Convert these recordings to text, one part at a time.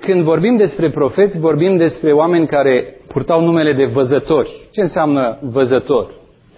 Când vorbim despre profeți, vorbim despre oameni care purtau numele de văzători. Ce înseamnă văzător?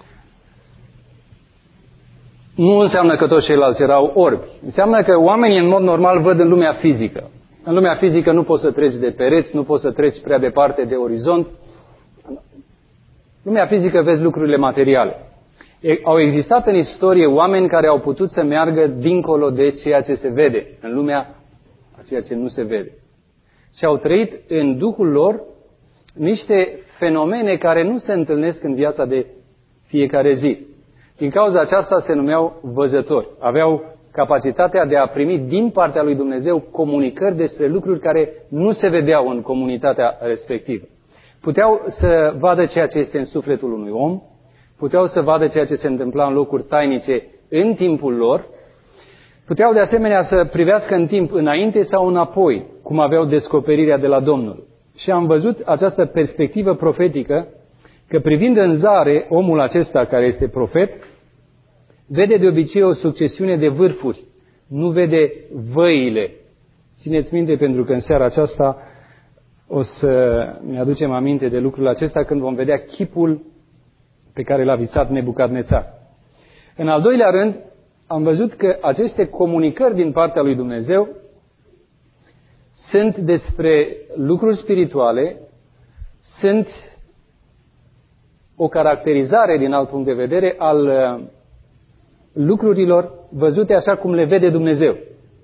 Nu înseamnă că toți ceilalți erau orbi. Înseamnă că oamenii în mod normal văd în lumea fizică. În lumea fizică nu poți să treci de pereți, nu poți să treci prea departe de orizont. În lumea fizică vezi lucrurile materiale. Au existat în istorie oameni care au putut să meargă dincolo de ceea ce se vede, în lumea a ceea ce nu se vede. Și au trăit în duhul lor niște fenomene care nu se întâlnesc în viața de fiecare zi. Din cauza aceasta se numeau văzători. Aveau capacitatea de a primi din partea lui Dumnezeu comunicări despre lucruri care nu se vedeau în comunitatea respectivă. Puteau să vadă ceea ce este în sufletul unui om, puteau să vadă ceea ce se întâmpla în locuri tainice în timpul lor, puteau de asemenea să privească în timp înainte sau înapoi, cum aveau descoperirea de la Domnul. Și am văzut această perspectivă profetică, că privind în zare, omul acesta care este profet, vede de obicei o succesiune de vârfuri, nu vede văile. Țineți minte, pentru că în seara aceasta o să ne aducem aminte de lucrul acesta când vom vedea chipul pe care l-a visat Nebucadnețar. În al doilea rând, am văzut că aceste comunicări din partea lui Dumnezeu sunt despre lucruri spirituale, sunt o caracterizare din alt punct de vedere al lucrurilor văzute așa cum le vede Dumnezeu.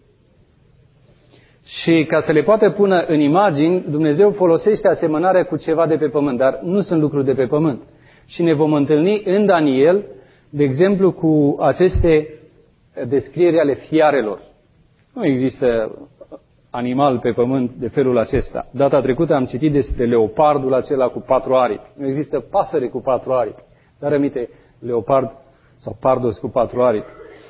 Și ca să le poată pune în imagini, Dumnezeu folosește asemănarea cu ceva de pe pământ, dar nu sunt lucruri de pe pământ. Și ne vom întâlni în Daniel, de exemplu, cu aceste descrieri ale fiarelor. Nu există animal pe pământ de felul acesta. Data trecută am citit despre leopardul acela cu 4 aripi. Nu există pasăre cu 4 aripi. Dar aminte, leopard sau pardos cu 4 aripi.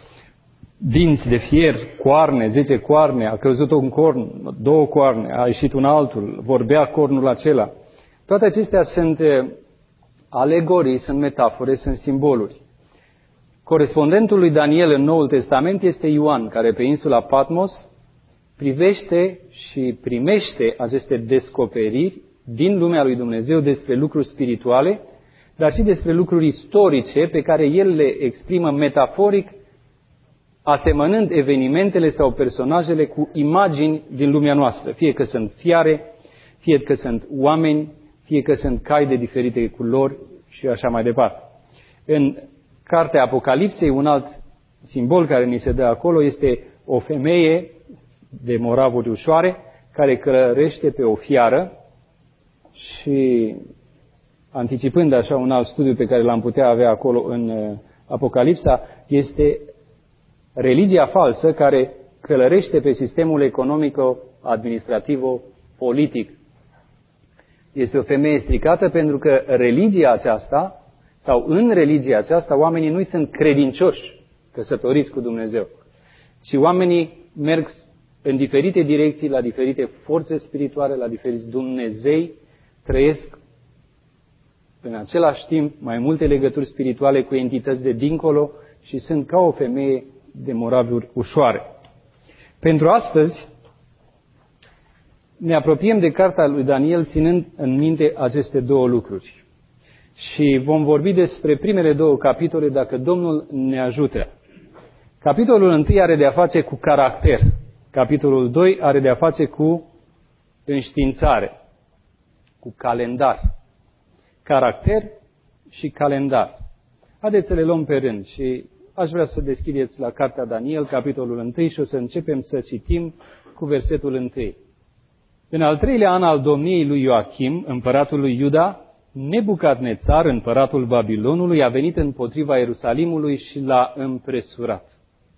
Dinți de fier, coarne, 10 coarne, a căzut un corn, 2 coarne, a ieșit un altul, vorbea cornul acela. Toate acestea sunt alegorii, sunt metafore, sunt simboluri. Corespondentul lui Daniel în Noul Testament este Ioan, care pe insula Patmos privește și primește aceste descoperiri din lumea lui Dumnezeu despre lucruri spirituale, dar și despre lucruri istorice pe care el le exprimă metaforic, asemănând evenimentele sau personajele cu imagini din lumea noastră, fie că sunt fiare, fie că sunt oameni, fie că sunt cai de diferite culori și așa mai departe. În cartea Apocalipsei, un alt simbol care ni se dă acolo este o femeie de moravuri ușoare care călărește pe o fiară și, anticipând așa un alt studiu pe care l-am putea avea acolo în Apocalipsa, este religia falsă care călărește pe sistemul economico-administrativ-politic. Este o femeie stricată pentru că religia aceasta, sau în religia aceasta, oamenii nu sunt credincioși, căsătoriți cu Dumnezeu, ci oamenii merg în diferite direcții, la diferite forțe spirituale, la diferiți Dumnezei, trăiesc în același timp mai multe legături spirituale cu entități de dincolo și sunt ca o femeie de moravuri ușoare. Pentru astăzi ne apropiem de cartea lui Daniel ținând în minte aceste 2 lucruri. Și vom vorbi despre primele 2 capitole dacă Domnul ne ajută. Capitolul 1 are de a face cu caracter. Capitolul 2 are de a face cu înștiințare, cu calendar. Caracter și calendar. Haideți să le luăm pe rând și aș vrea să deschideți la cartea Daniel, capitolul 1 și o să începem să citim cu versetul 1. În al 3-lea an al domniei lui Ioachim, împăratul lui Iuda, Nebucadnețar, împăratul Babilonului, a venit împotriva Ierusalimului și l-a împresurat.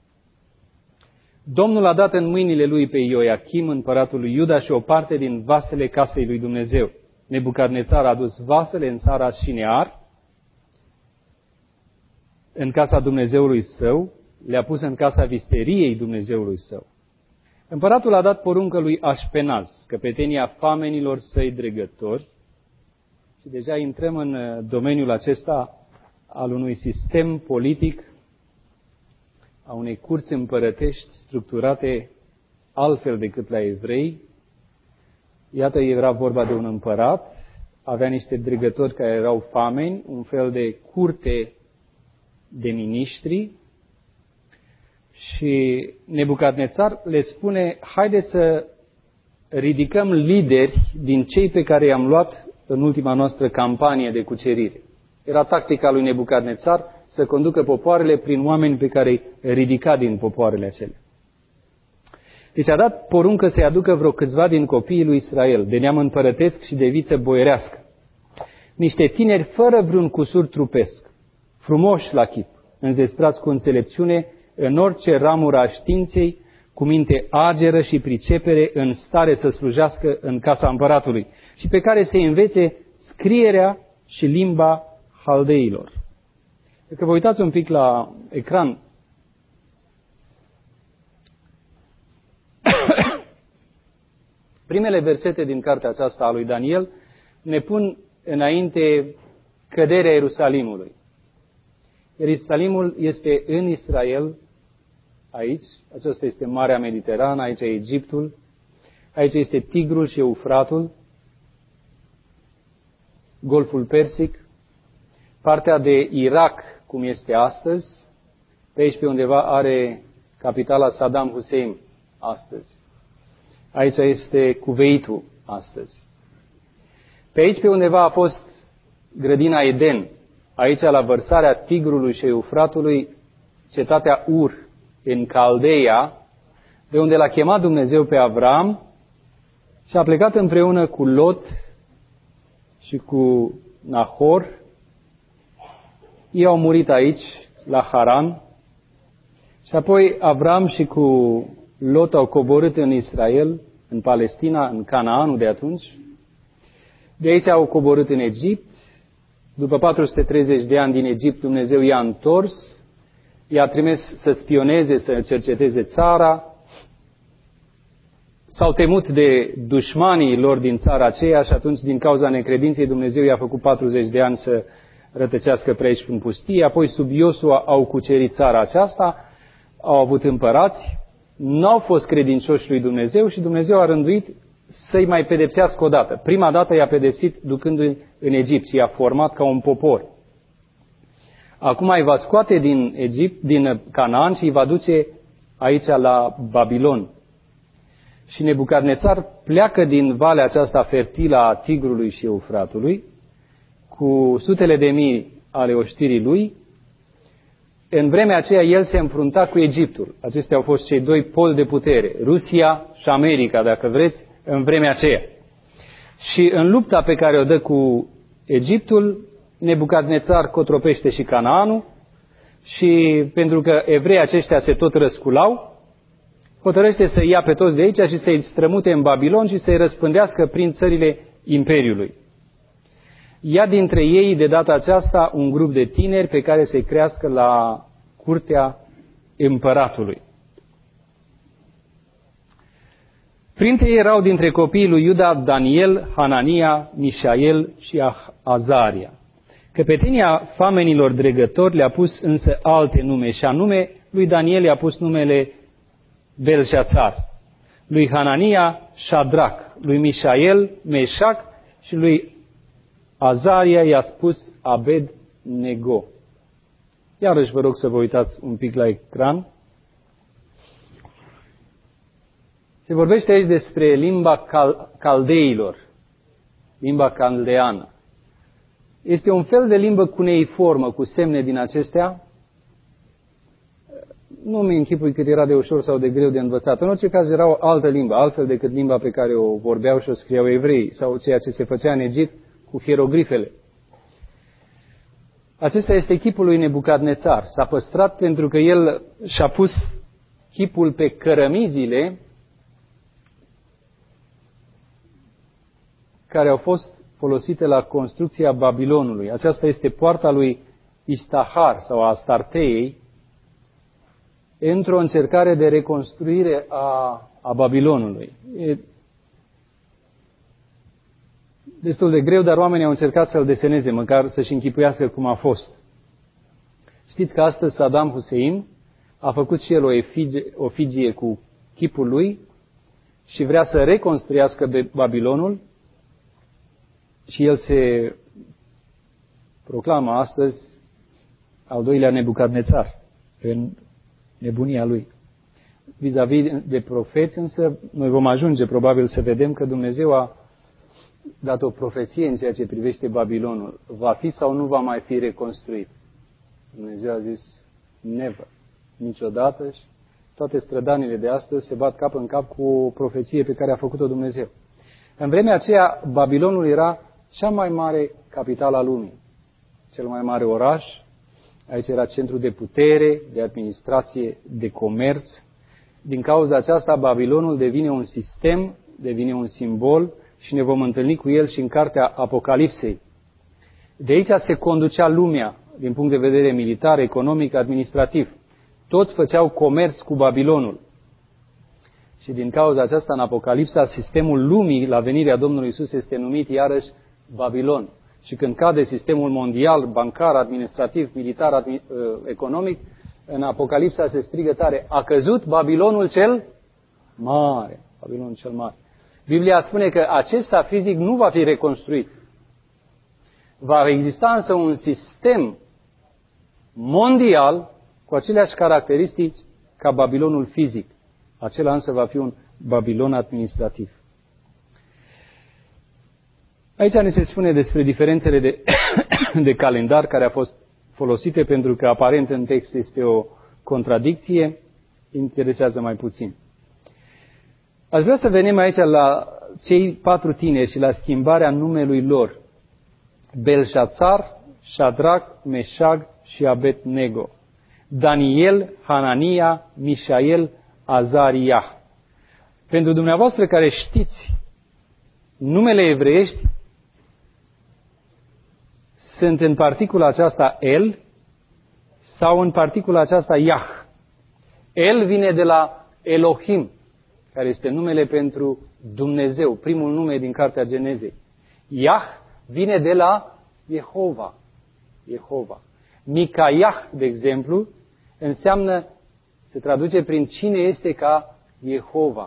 Domnul a dat în mâinile lui pe Ioachim, împăratul lui Iuda, și o parte din vasele casei lui Dumnezeu. Nebucadnețar a dus vasele în țara Șinear, în casa Dumnezeului său, le-a pus în casa visteriei Dumnezeului său. Împăratul a dat poruncă lui Așpenaz, căpetenia famenilor săi dregători, și deja intrăm în domeniul acesta al unui sistem politic, a unei curți împărătești structurate altfel decât la evrei, Iată, era vorba de un împărat, avea niște dregători care erau fameni, un fel de curte de miniștri și Nebucadnețar le spune, haideți să ridicăm lideri din cei pe care i-am luat în ultima noastră campanie de cucerire. Era tactica lui Nebucadnețar să conducă popoarele prin oameni pe care îi ridica din popoarele acelea. Deci a dat poruncă să-i aducă vreo câțiva din copiii lui Israel, de neam împărătesc și de viță boierească. Niște tineri fără vreun cusur trupesc, frumoși la chip, înzestrați cu înțelepciune în orice ramură a științei, cu minte ageră și pricepere, în stare să slujească în casa împăratului și pe care să învețe scrierea și limba haldeilor. Dacă vă uitați un pic la ecran, primele versete din cartea aceasta a lui Daniel ne pun înainte căderea Ierusalimului. Ierusalimul este în Israel, aici, aceasta este Marea Mediterană, aici e Egiptul, aici este Tigrul și Eufratul, Golful Persic, partea de Irak, cum este astăzi, pe aici pe undeva are capitala Saddam Hussein astăzi. Aici este Cuveitul astăzi. Pe aici pe undeva a fost grădina Eden, aici la vărsarea Tigrului și Eufratului, cetatea Ur, în Caldeia, de unde l-a chemat Dumnezeu pe Avram și a plecat împreună cu Lot și cu Nahor. Ei au murit aici, la Haran, și apoi Avram și cu Lot au coborât în Israel, în Palestina, în Canaanul de atunci. De aici au coborât în Egipt. După 430 de ani din Egipt, Dumnezeu i-a întors, i-a trimis să spioneze, să cerceteze țara. S-au temut de dușmanii lor din țara aceea și atunci, din cauza necredinței, Dumnezeu i-a făcut 40 de ani să rătăcească pe aici în pustie. Apoi, sub Iosua, au cucerit țara aceasta, au avut împărați, n-au fost credincioși lui Dumnezeu și Dumnezeu a rânduit să-i mai pedepsească o dată. Prima dată i-a pedepsit ducându-i în Egipt și i-a format ca un popor. Acum îi va scoate din Egipt, din Canaan și îi va duce aici la Babilon. Și Nebucadnețar pleacă din valea aceasta fertilă a Tigrului și Eufratului cu sutele de mii ale oștirii lui. În vremea aceea el se înfrunta cu Egiptul. Acestea au fost cei doi poli de putere, Rusia și America, dacă vreți, în vremea aceea. Și în lupta pe care o dă cu Egiptul, Nebucadnețar cotropește și Canaanul și pentru că evreii aceștia se tot răsculau, hotărăște să ia pe toți de aici și să-i strămute în Babilon și să-i răspândească prin țările Imperiului. Ia dintre ei de data aceasta un grup de tineri pe care să-i crească la curtea împăratului. Printre ei erau dintre copiii lui Iuda Daniel, Hanania, Mișael și Azaria. Căpetenia famenilor dregători le-a pus însă alte nume și anume lui Daniel i-a pus numele Belșațar, lui Hanania Shadrach, lui Mișael Meșac și lui Azaria i-a spus Abed-Nego. Iarăși vă rog să vă uitați un pic la ecran. Se vorbește aici despre limba caldeilor, limba caldeană. Este un fel de limbă cuneiformă, cu semne din acestea. Nu mi închipui cât era de ușor sau de greu de învățat. În orice caz era o altă limbă, altfel decât limba pe care o vorbeau și o scriau evreii, sau ceea ce se făcea în Egipt cu hieroglifele. Acesta este chipul lui Nebucadnețar. S-a păstrat pentru că el și-a pus chipul pe cărămizile care au fost folosite la construcția Babilonului. Aceasta este poarta lui Istahar sau a Astarteei într-o încercare de reconstruire a Babilonului. E destul de greu, dar oamenii au încercat să-l deseneze, măcar să-și închipuiască cum a fost. Știți că astăzi Saddam Hussein a făcut și el o efigie cu chipul lui și vrea să reconstruiască Babilonul și el se proclamă astăzi al doilea Nebucadnețar în nebunia lui. Vis-a-vis de profeți, însă, noi vom ajunge probabil să vedem că Dumnezeu a dat o profeție în ceea ce privește Babilonul. Va fi sau nu va mai fi reconstruit? Dumnezeu a zis, never, niciodată, și toate strădanile de astăzi se bat cap în cap cu o profeție pe care a făcut-o Dumnezeu. În vremea aceea, Babilonul era cea mai mare capitală a lumii, cel mai mare oraș. Aici era centru de putere, de administrație, de comerț. Din cauza aceasta, Babilonul devine un sistem, devine un simbol și ne vom întâlni cu el și în cartea Apocalipsei. De aici se conducea lumea, din punct de vedere militar, economic, administrativ. Toți făceau comerț cu Babilonul. Și din cauza aceasta, în Apocalipsa, sistemul lumii la venirea Domnului Iisus este numit iarăși Babilon. Și când cade sistemul mondial, bancar, administrativ, militar, economic, în Apocalipsa se strigă tare, a căzut Babilonul cel mare. Babilonul cel mare. Biblia spune că acesta fizic nu va fi reconstruit. Va exista însă un sistem mondial cu aceleași caracteristici ca Babilonul fizic. Acela însă va fi un Babilon administrativ. Aici ne se spune despre diferențele de calendar care au fost folosite, pentru că aparent în text este o contradicție, interesează mai puțin. Aș vrea să venim aici la cei 4 tineri și la schimbarea numelui lor. Belșațar, Șadrac, Meșag și Abednego. Daniel, Hanania, Mișael, Azaria. Pentru dumneavoastră care știți numele evreiești, sunt în particula aceasta El sau în particula aceasta Iah. El vine de la Elohim, care este numele pentru Dumnezeu, primul nume din cartea Genezei. Iah vine de la Jehova. Jehova. Micaiah, de exemplu, înseamnă, se traduce prin cine este ca Jehova.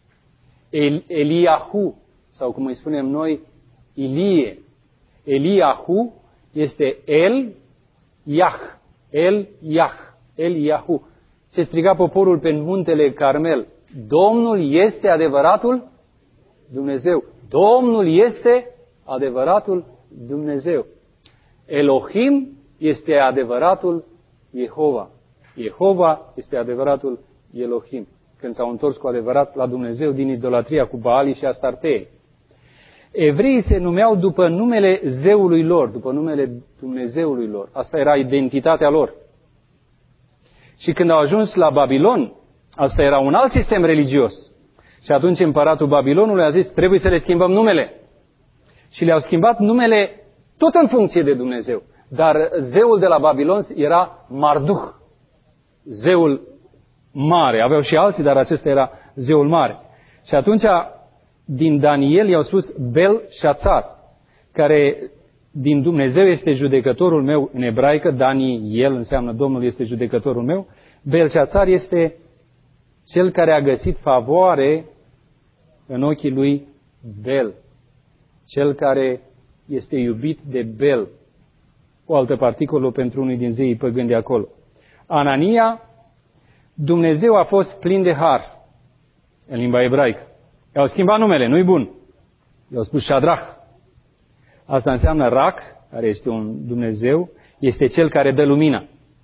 Eliahu, sau cum îi spunem noi, Ilie. Eliahu este El-Iah. El-Iah. El-Iahu. Se striga poporul pe muntele Carmel. Domnul este adevăratul Dumnezeu. Domnul este adevăratul Dumnezeu. Elohim este adevăratul Jehova. Jehova este adevăratul Elohim. Când s-au întors cu adevărat la Dumnezeu din idolatria cu Baali și Astartei. Evreii se numeau după numele zeului lor, după numele Dumnezeului lor. Asta era identitatea lor. Și când au ajuns la Babilon, asta era un alt sistem religios. Și atunci împăratul Babilonului a zis, trebuie să le schimbăm numele. Și le-au schimbat numele tot în funcție de Dumnezeu. Dar zeul de la Babilon era Marduk, zeul mare. Aveau și alții, dar acesta era zeul mare. Și atunci, din Daniel i-au spus Belșațar, care din Dumnezeu este judecătorul meu în ebraică. Daniel înseamnă Domnul este judecătorul meu. Belșațar este cel care a găsit favoare în ochii lui Bel. Cel care este iubit de Bel. O altă particolă pentru unul din zeii păgâni de acolo. Anania, Dumnezeu a fost plin de har în limba ebraică. I-au schimbat numele, nu-i bun. I-au spus Șadrach. Asta înseamnă Rac, care este un Dumnezeu, este cel care dă lumina.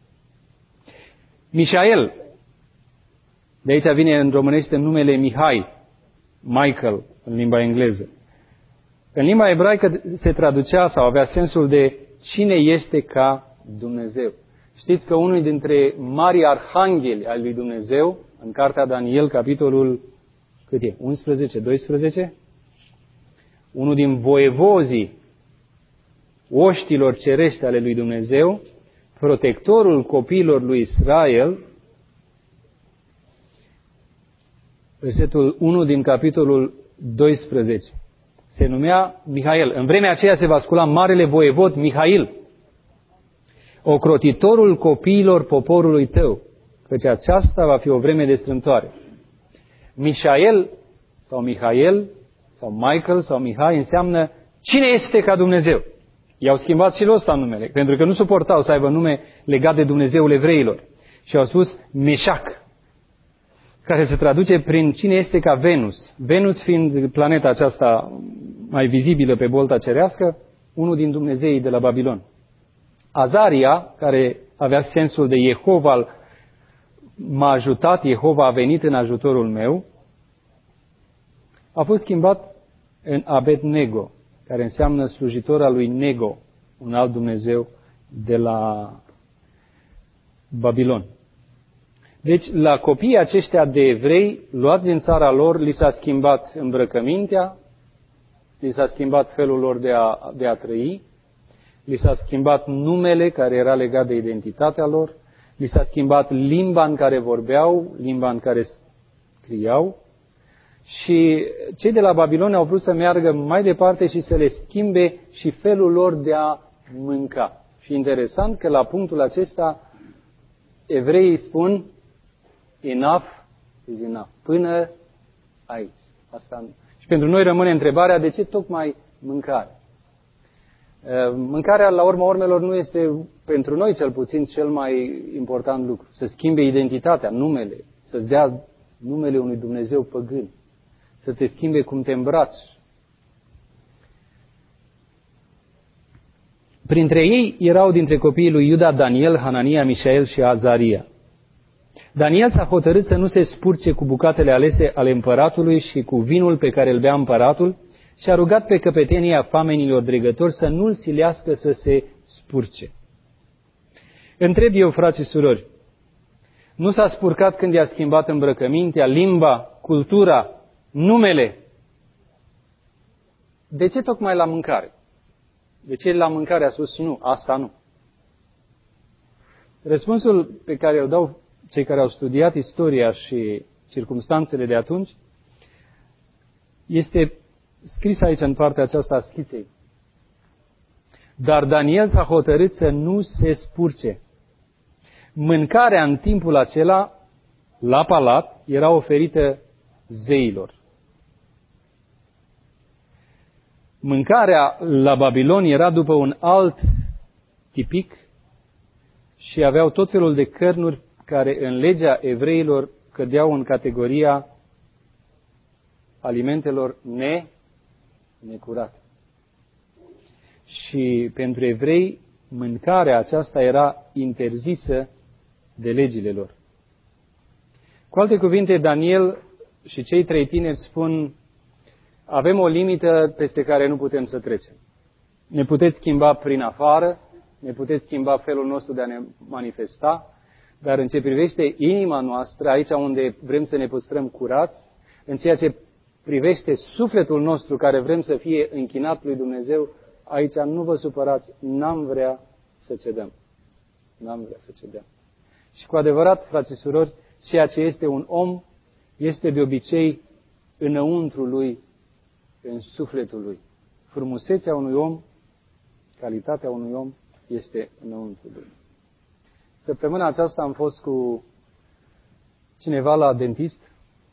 Mișael, de aici vine în românește numele Mihai, Michael în limba engleză. În limba ebraică se traducea sau avea sensul de cine este ca Dumnezeu. Știți că unul dintre marii arhangheli ai lui Dumnezeu, în cartea Daniel, capitolul, cât e? 11, 12? Unul din voievozii oștilor cerești ale lui Dumnezeu, protectorul copiilor lui Israel, versetul 1 din capitolul 12, se numea Mihail. În vremea aceea se va scula marele voievod Mihail, ocrotitorul copiilor poporului tău, căci aceasta va fi o vreme de strâmtoare. Mișael sau Mihail sau Michael sau Mihai înseamnă cine este ca Dumnezeu. I-au schimbat și ăsta numele, pentru că nu suportau să aibă nume legat de Dumnezeul evreilor. Și au spus Meșac, care se traduce prin cine este ca Venus. Venus fiind planeta aceasta mai vizibilă pe bolta cerească, unul din dumnezeii de la Babilon. Azaria, care avea sensul de Jehova m-a ajutat, Jehova a venit în ajutorul meu, a fost schimbat în Abednego, care înseamnă slujitor al lui Nego, un alt Dumnezeu de la Babilon. Deci, la copiii aceștia de evrei, luați din țara lor, li s-a schimbat îmbrăcămintea, li s-a schimbat felul lor de a trăi, li s-a schimbat numele care era legat de identitatea lor, li s-a schimbat limba în care vorbeau, limba în care scriau, și cei de la Babilon au vrut să meargă mai departe și să le schimbe și felul lor de a mânca. Și interesant că la punctul acesta evreii spun enough is enough. Până aici. Asta. Și pentru noi rămâne întrebarea de ce tocmai mâncare. Mâncarea, la urma urmelor, nu este pentru noi cel puțin cel mai important lucru. Să schimbe identitatea, numele, să-ți dea numele unui Dumnezeu păgân, să te schimbe cum te îmbraci. Printre ei erau dintre copiii lui Iuda Daniel, Hanania, Mișael și Azaria. Daniel s-a hotărât să nu se spurce cu bucatele alese ale împăratului și cu vinul pe care îl bea împăratul și a rugat pe căpetenia famenilor dregători să nu-l silească să se spurce. Întreb eu, frați și surori, nu s-a spurcat când i-a schimbat îmbrăcămintea, limba, cultura, numele? De ce tocmai la mâncare? De ce la mâncare a spus nu, asta nu? Răspunsul pe care îl dau cei care au studiat istoria și circumstanțele de atunci este scris aici în partea aceasta a schiței. Dar Daniel s-a hotărât să nu se spurce. Mâncarea în timpul acela, la palat, era oferită zeilor. Mâncarea la Babilon era după un alt tipic și aveau tot felul de cărnuri care în legea evreilor cădeau în categoria alimentelor necurate. Și pentru evrei, mâncarea aceasta era interzisă de legile lor. Cu alte cuvinte, Daniel și cei 3 tineri spun, avem o limită peste care nu putem să trecem. Ne puteți schimba prin afară, ne puteți schimba felul nostru de a ne manifesta, dar în ce privește inima noastră, aici unde vrem să ne păstrăm curați, în ceea ce privește sufletul nostru care vrem să fie închinat lui Dumnezeu, aici nu vă supărați, n-am vrea să cedăm. N-am vrea să cedăm. Și cu adevărat, frați și surori, ceea ce este un om este de obicei înăuntru lui, în sufletul lui. Frumusețea unui om, calitatea unui om este înăuntru lui. Săptămâna aceasta am fost cu cineva la dentist,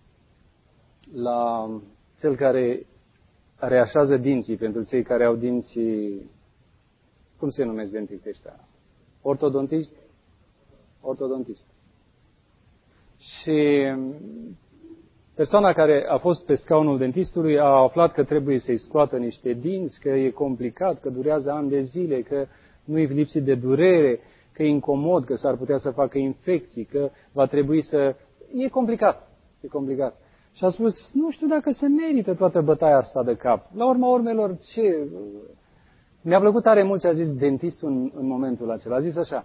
la cel care reașează dinții pentru cei care au dinții, cum se numesc dentiști ăștia? Ortodontiști? Ortodontiști. Și persoana care a fost pe scaunul dentistului a aflat că trebuie să-i scoată niște dinți, că e complicat, că durează ani de zile, că nu e lipsit de durere, că e incomod, că s-ar putea să facă infecții, că va trebui să... E complicat. E complicat. Și a spus, nu știu dacă se merită toată bătaia asta de cap. La urma urmelor, ce... Mi-a plăcut tare mult ce a zis dentistul în momentul acela. A zis așa,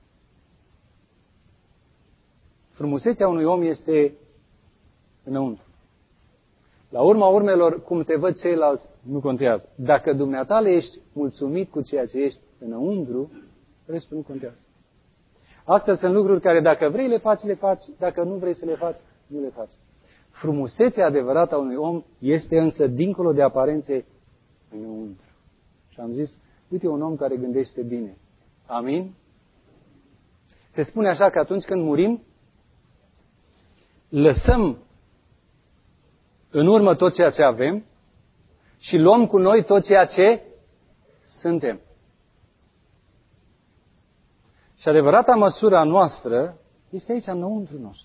frumusețea unui om este înăuntru. La urma urmelor, cum te văd ceilalți, nu contează. Dacă dumneatale ești mulțumit cu ceea ce ești înăuntru, restul nu contează. Astea sunt lucruri care dacă vrei le faci, le faci. Dacă nu vrei să le faci, nu le faci. Frumusețea adevărată a unui om este însă dincolo de aparențe înăuntru. Și am zis, uite un om care gândește bine. Amin? Se spune așa că atunci când murim, lăsăm în urmă tot ceea ce avem și luăm cu noi tot ceea ce suntem. Și adevărata măsura noastră este aici, înăuntru nostru.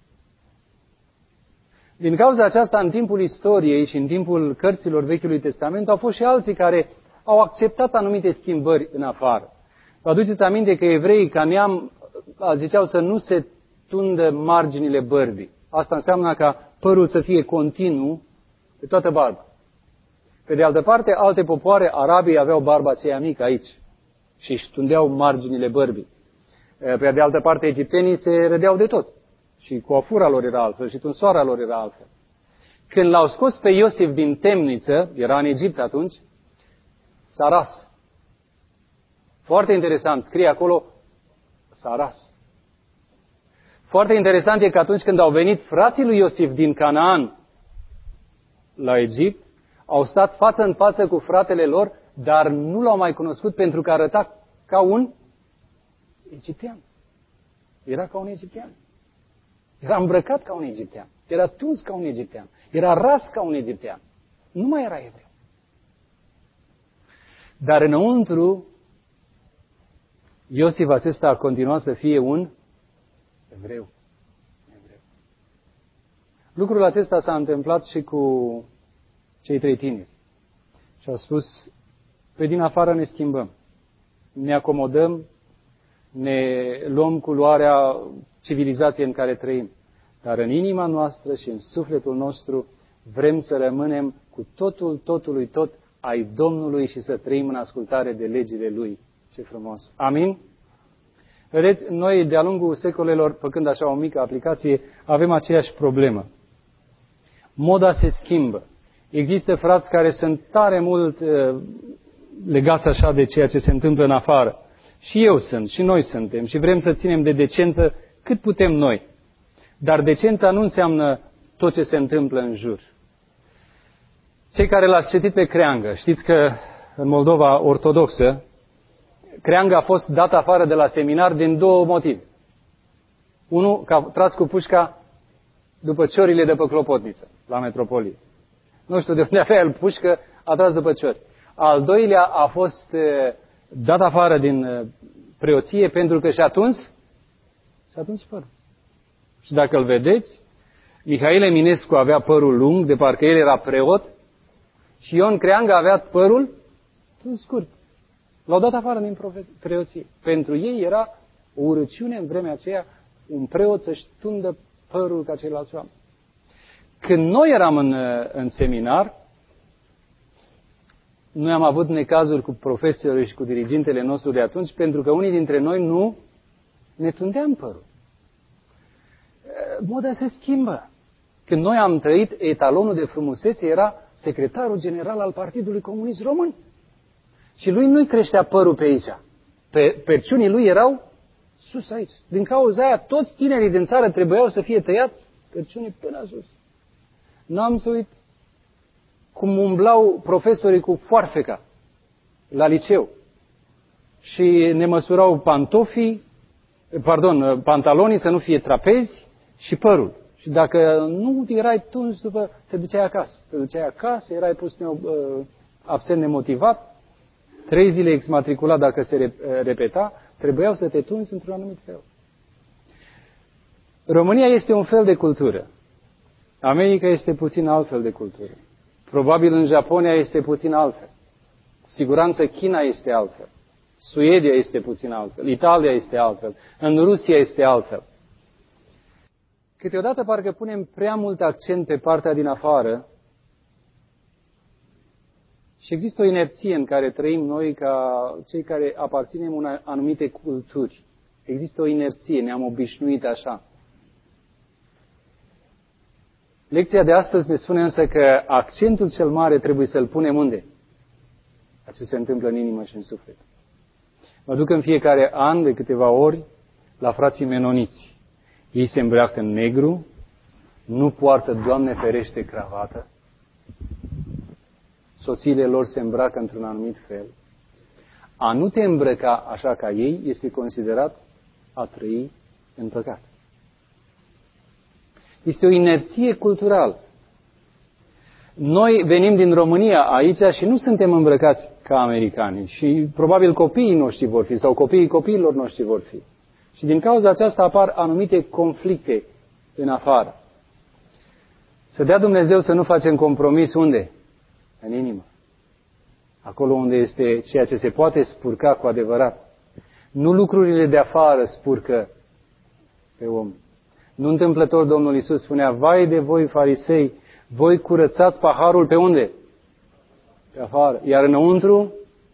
Din cauza aceasta, în timpul istoriei și în timpul cărților Vechiului Testament, au fost și alții care au acceptat anumite schimbări în afară. Vă aduceți aminte că evreii, ca neam, ziceau să nu se tundă marginile bărbii. Asta înseamnă ca părul să fie continuu pe toată barba. Pe de altă parte, alte popoare, arabii, aveau barba aceea mică aici și își tundeau marginile bărbii. Pe de altă parte, egiptenii se râdeau de tot. Și coafura lor era altfel și tunsoarea lor era altfel. Când l-au scos pe Iosif din temniță, era în Egipt atunci, s-a ras. Foarte interesant, scrie acolo, s-a ras. Foarte interesant e că atunci când au venit frații lui Iosif din Canaan la Egipt, au stat față în față cu fratele lor, dar nu l-au mai cunoscut pentru că arăta ca un egiptean. Era ca un egiptean. Era îmbrăcat ca un egiptean. Era tuns ca un egiptean. Era ras ca un egiptean. Nu mai era evreu. Dar înăuntru, Iosif acesta a continuat să fie un evreu. Lucrul acesta s-a întâmplat și cu cei 3 tineri. Și au spus, pe din afară ne schimbăm. Ne acomodăm, ne luăm culoarea civilizației în care trăim. Dar în inima noastră și în sufletul nostru vrem să rămânem cu totul, totului tot ai Domnului și să trăim în ascultare de legile Lui. Ce frumos! Amin? Vedeți, noi de-a lungul secolelor, făcând așa o mică aplicație, avem aceeași problemă. Moda se schimbă. Există frați care sunt tare mult legați așa de ceea ce se întâmplă în afară. Și eu sunt, și noi suntem, și vrem să ținem de decență cât putem noi. Dar decența nu înseamnă tot ce se întâmplă în jur. Cei care l-ați citit pe Creangă, știți că în Moldova ortodoxă, Creangă a fost dat afară de la seminar din 2 motive. Unul, că a tras cu pușca după ciorile de pe Clopotniță, la metropolie. Nu știu de unde avea el pușcă, a tras după ciori. Al doilea a fost dat afară din preoție pentru că și-a tuns părul. Și dacă îl vedeți, Mihail Eminescu avea părul lung, de parcă el era preot, și Ion Creangă avea părul scurt. L-au dat afară din preoție. Pentru ei era o urăciune în vremea aceea un preot să-și tundă părul ca ceilalți oameni. Când noi eram în seminar, noi am avut necazuri cu profesorii și cu dirigintele nostru de atunci, pentru că unii dintre noi nu ne tundeam părul. Moda se schimbă. Când noi am trăit, etalonul de frumusețe era secretarul general al Partidului Comunist Român. Și lui nu-i creștea părul pe aici. Perciunii lui erau sus aici. Din cauza aia, toți tinerii din țară trebuiau să fie tăiat perciunii până sus. N-am să uit cum umblau profesorii cu foarfeca la liceu. Și ne măsurau pantalonii să nu fie trapezi și părul. Și dacă nu erai tuns, te duceai acasă. Te duceai acasă, erai pus absent nemotivat, 3 zile exmatriculat dacă se repeta, trebuiau să te tunzi într-un anumit fel. România este un fel de cultură. America este puțin altfel de cultură. Probabil în Japonia este puțin altfel. Cu siguranță China este altfel. Suedia este puțin altfel. Italia este altfel. În Rusia este altfel. Câteodată parcă punem prea mult accent pe partea din afară și există o inerție în care trăim noi ca cei care aparținem unei anumite culturi. Există o inerție, ne-am obișnuit așa. Lecția de astăzi ne spune însă că accentul cel mare trebuie să-l punem unde? La ce se întâmplă în inimă și în suflet. Mă duc în fiecare an de câteva ori la frații menoniți. Ei se îmbracă în negru, nu poartă, Doamne ferește, cravată. Soțiile lor se îmbracă într-un anumit fel. A nu te îmbrăca așa ca ei este considerat a trăi în păcat. Este o inerție culturală. Noi venim din România aici și nu suntem îmbrăcați ca americani și probabil copiii noștri vor fi sau copiii copiilor noștri vor fi. Și din cauza aceasta apar anumite conflicte în afară. Să dea Dumnezeu să nu facem compromis unde? În inimă. Acolo unde este ceea ce se poate spurca cu adevărat. Nu lucrurile de afară spurcă pe om. Nu întâmplător Domnul Iisus spunea, vai de voi farisei, voi curățați paharul pe unde? Pe afară. Iar înăuntru?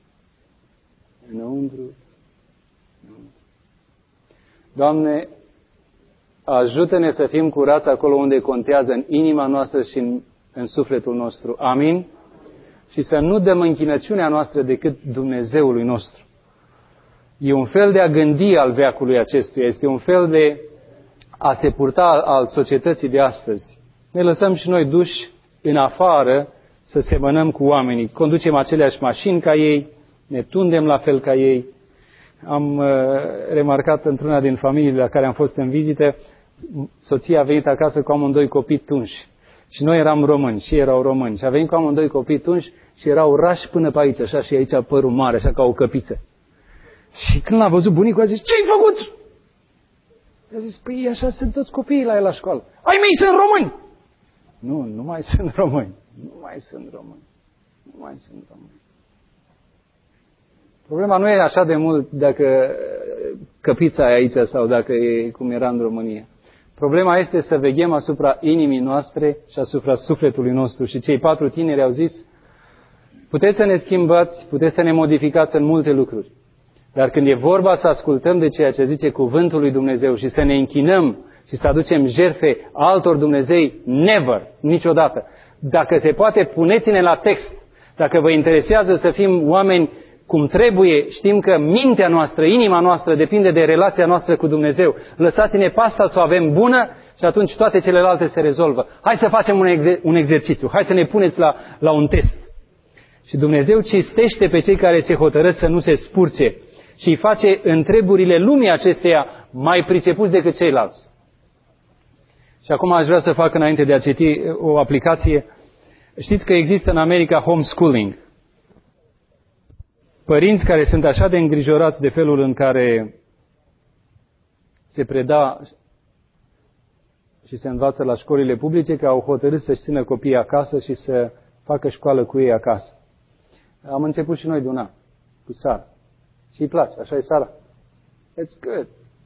Doamne, ajută-ne să fim curați acolo unde contează, în inima noastră și în sufletul nostru. Amin? Și să nu dăm închinăciunea noastră decât Dumnezeului nostru. E un fel de a gândi al veacului acestuia, este un fel de a se purta al societății de astăzi. Ne lăsăm și noi duși în afară să semănăm cu oamenii. Conducem aceleași mașini ca ei, ne tundem la fel ca ei. Am remarcat într-una din familiile la care am fost în vizită, soția a venit acasă cu amândoi copii tunși. Și noi eram români și ei erau români. Și a venit cu amândoi copii tunși și erau rași până pe aici, așa, și aici părul mare, așa ca o căpiță. Și când l-a văzut bunicul, a zis, ce-ai făcut? A zis, păi așa sunt toți copiii la el la școală. Ai mei sunt români! Nu mai sunt români. Nu mai sunt români. Problema nu e așa de mult dacă căpița e aici sau dacă e cum era în România. Problema este să veghem asupra inimii noastre și asupra sufletului nostru. Și cei 4 tineri au zis, puteți să ne schimbați, puteți să ne modificați în multe lucruri. Dar când e vorba să ascultăm de ceea ce zice cuvântul lui Dumnezeu și să ne închinăm și să aducem jertfe altor Dumnezei, never, niciodată. Dacă se poate, puneți-ne la text. Dacă vă interesează să fim oameni cum trebuie, știm că mintea noastră, inima noastră depinde de relația noastră cu Dumnezeu. Lăsați-ne pasta să o avem bună și atunci toate celelalte se rezolvă. Hai să facem un exercițiu, hai să ne puneți la un test. Și Dumnezeu cinstește pe cei care se hotărăsc să nu se spurce și îi face în treburile lumii acesteia mai pricepuți decât ceilalți. Și acum aș vrea să fac, înainte de a citi o aplicație, știți că există în America homeschooling. Părinți care sunt așa de îngrijorați de felul în care se preda și se învață la școlile publice, că au hotărât să-și țină copiii acasă și să facă școală cu ei acasă. Am început și noi de un an, cu Sara. Și îi place, așa e Sara. It's good.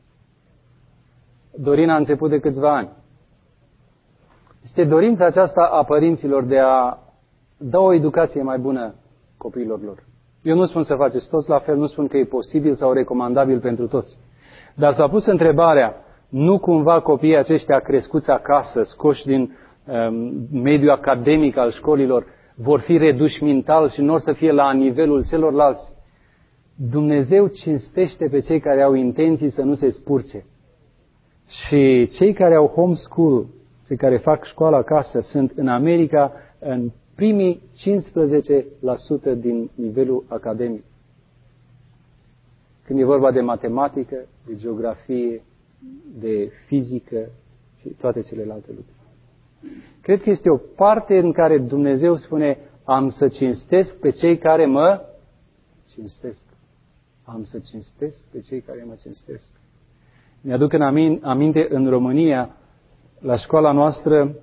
Dorina a început de câțiva ani. Este dorința aceasta a părinților de a da o educație mai bună copiilor lor. Eu nu spun să faceți toți la fel, nu spun că e posibil sau recomandabil pentru toți. Dar s-a pus întrebarea, nu cumva copiii aceștia crescuți acasă, scoși din mediul academic al școlilor, vor fi reduși mental și nu or să fie la nivelul celorlalți? Dumnezeu cinstește pe cei care au intenții să nu se spurce. Și cei care au homeschool, cei care fac școală acasă, sunt în America în primii 15% din nivelul academic. Când e vorba de matematică, de geografie, de fizică și toate celelalte lucruri. Cred că este o parte în care Dumnezeu spune, am să cinstesc pe cei care mă cinstesc. Am să cinstesc pe cei care mă cinstesc. Mi-aduc în aminte, în România, la școala noastră,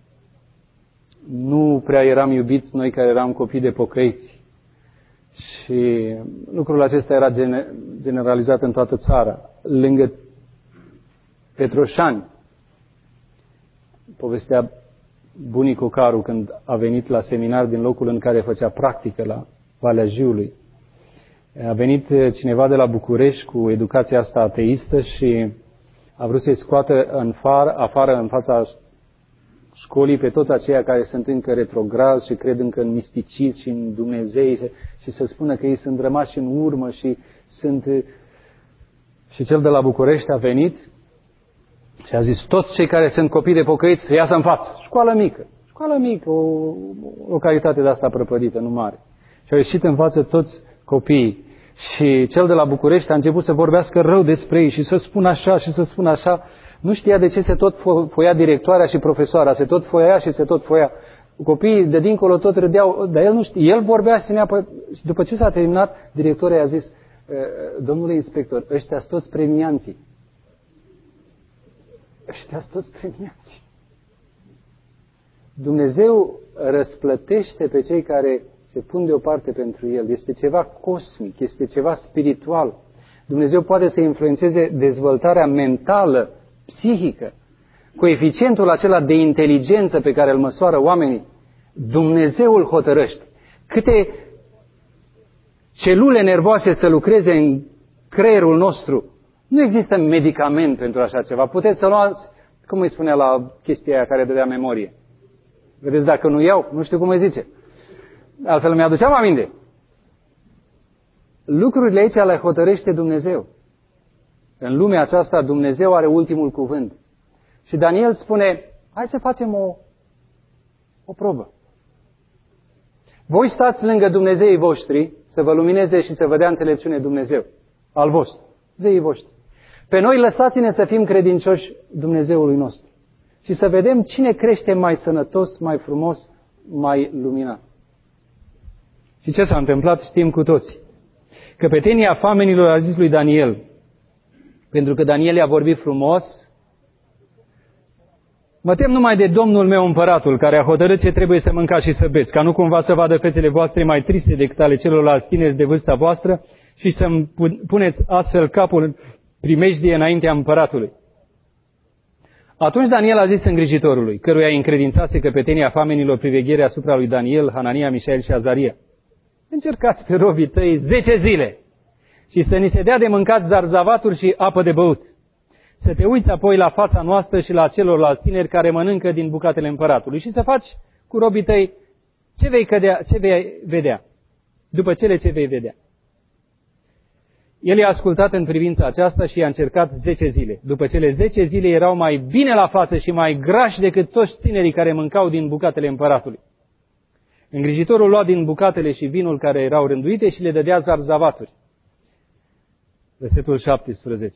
nu prea eram iubiți noi care eram copii de pocăiți. Și lucrul acesta era generalizat în toată țara. Lângă Petroșani, povestea bunicul Caru când a venit la seminar din locul în care făcea practică la Valea Jiului. A venit cineva de la București cu educația asta ateistă și a vrut să-i scoată afară în fața școlii pe toți aceia care sunt încă retrograzi și cred încă în misticism și în Dumnezei și să spună că ei sunt rămași în urmă și sunt... Și cel de la București a venit și a zis, toți cei care sunt copii de pocăiți să iasă în față. Școală mică, o localitate de asta prăpădită, nu mare. Și au ieșit în față toți copiii. Și cel de la București a început să vorbească rău despre ei și să spună așa și să spună așa. Nu știa de ce se tot foia directoarea și profesoara, se tot foia și se tot foia. Copiii de dincolo tot râdeau, dar el nu știe. El vorbea și după ce s-a terminat, directorul i-a zis, domnule inspector, ăștia sunt toți premianții. Ăștia sunt toți premianții. Dumnezeu răsplătește pe cei care se pun deoparte pentru El. Este ceva cosmic, este ceva spiritual. Dumnezeu poate să influențeze dezvoltarea mentală, psihică, coeficientul acela de inteligență pe care îl măsoară oamenii. Dumnezeu îl hotărăște. Câte celule nervoase să lucreze în creierul nostru. Nu există medicament pentru așa ceva. Puteți să luați, cum îi spunea la chestia aia care dădea memorie. Vedeți, dacă nu iau, nu știu cum îi zice. Altfel mi-aduceam aminte. Lucrurile aici le hotărăște Dumnezeu. În lumea aceasta Dumnezeu are ultimul cuvânt. Și Daniel spune, hai să facem o probă. Voi stați lângă Dumnezeii voștri să vă lumineze și să vă dea înțelepciune Dumnezeu, al vostru, zeii voștri. Pe noi lăsați-ne să fim credincioși Dumnezeului nostru și să vedem cine crește mai sănătos, mai frumos, mai luminat. Și ce s-a întâmplat știm cu toții. Căpetenia famenilor a zis lui Daniel, pentru că Daniel i-a vorbit frumos, mă tem numai de Domnul meu împăratul, care a hotărât ce trebuie să mâncați și să beți, ca nu cumva să vadă fețele voastre mai triste decât ale celorlalți tineri de vârsta voastră și să-mi puneți astfel capul primejdie înaintea împăratului. Atunci Daniel a zis îngrijitorului, căruia îi încredințase căpetenia famenilor priveghere asupra lui Daniel, Hanania, Mișael și Azaria, încercați pe robii tăi 10 zile și să ni se dea de mâncat zarzavaturi și apă de băut. Să te uiți apoi la fața noastră și la celorlalți tineri care mănâncă din bucatele împăratului și să faci cu robii tăi ce vei vedea, după cele ce vei vedea. El i-a ascultat în privința aceasta și i-a încercat 10 zile. După cele 10 zile erau mai bine la față și mai grași decât toți tinerii care mâncau din bucatele împăratului. Îngrijitorul lua din bucatele și vinul care erau rânduite și le dădea zarzavaturi. Versetul 17.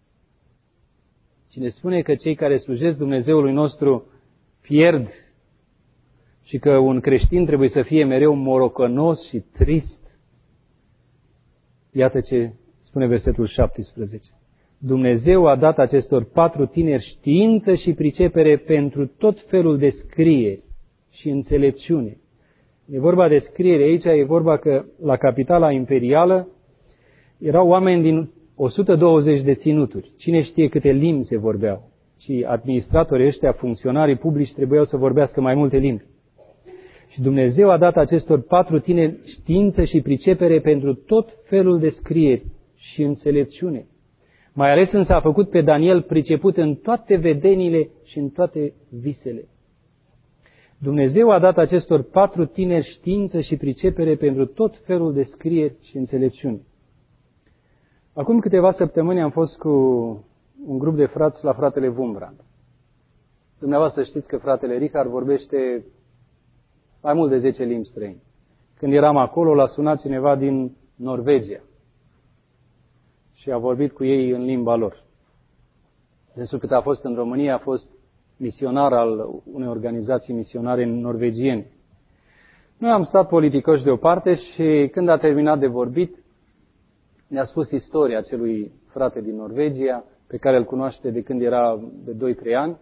Cine spune că cei care slujesc Dumnezeului nostru pierd și că un creștin trebuie să fie mereu morocănos și trist, iată ce spune versetul 17. Dumnezeu a dat acestor 4 tineri știință și pricepere pentru tot felul de scrieri și înțelepciune. E vorba de scriere aici, e vorba că la capitala imperială erau oameni din 120 de ținuturi. Cine știe câte limbi se vorbeau. Și administratorii ăștia, funcționarii publici, trebuiau să vorbească mai multe limbi. Și Dumnezeu a dat acestor 4 tineri știință și pricepere pentru tot felul de scrieri și înțelepciune. Mai ales însă a făcut pe Daniel priceput în toate vedeniile și în toate visele. Dumnezeu a dat acestor 4 tineri știință și pricepere pentru tot felul de scrieri și înțelepciune. Acum câteva săptămâni am fost cu un grup de frați la fratele Wurmbrand. Dumneavoastră știți că fratele Richard vorbește mai mult de 10 limbi străine. Când eram acolo, l-a sunat cineva din Norvegia și a vorbit cu ei în limba lor. Dânsul cât a fost în România, a fost misionar al unei organizații misionare norvegiene. Noi am stat politicoși deoparte și când a terminat de vorbit, ne-a spus istoria acelui frate din Norvegia, pe care îl cunoaște de când era de 2-3 ani.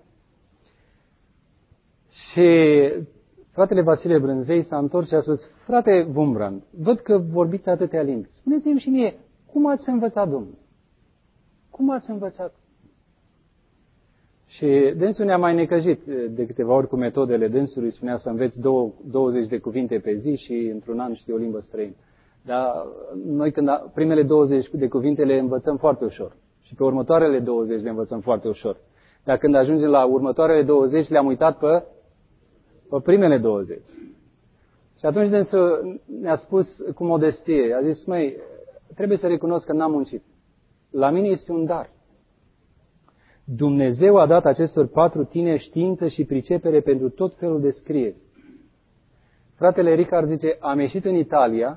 Și fratele Vasile Brânzei s-a întors și a spus, frate Wurmbrand, văd că vorbiți atâtea limbi. Spuneți-mi și mie, cum ați învățat, Domnul? Cum ați învățat? Și dânsul ne-a mai necăjit de câteva ori cu metodele dânsului, spunea să înveți 20 de cuvinte pe zi și într-un an știi o limbă străină. Dar noi primele 20 de cuvinte le învățăm foarte ușor și pe următoarele 20 le învățăm foarte ușor. Dar când ajungem la următoarele 20 le-am uitat pe primele 20. Și atunci dânsul ne-a spus cu modestie, a zis, măi, trebuie să recunosc că n-am muncit. La mine este un dar. Dumnezeu a dat acestor 4 tineri știință și pricepere pentru tot felul de scrieri. Fratele Richard zice, am ieșit în Italia.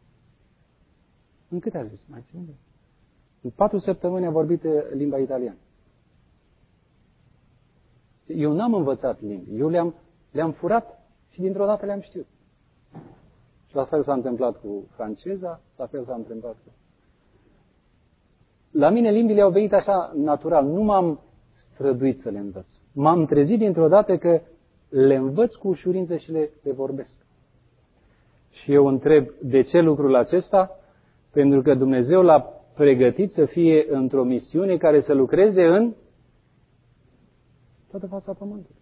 În câte a zis? Mai țin? În 4 săptămâni a vorbit limba italiană. Eu n-am învățat limbi. Eu le-am furat Și dintr-o dată le-am știut. Și la fel s-a întâmplat cu franceza, la fel s-a întâmplat cu... La mine limbile au venit așa natural, nu m-am străduit să le învăț. M-am trezit dintr-o dată că le învăț cu ușurință și le vorbesc. Și eu întreb, de ce lucrul acesta? Pentru că Dumnezeu l-a pregătit să fie într-o misiune care să lucreze în toată fața pământului.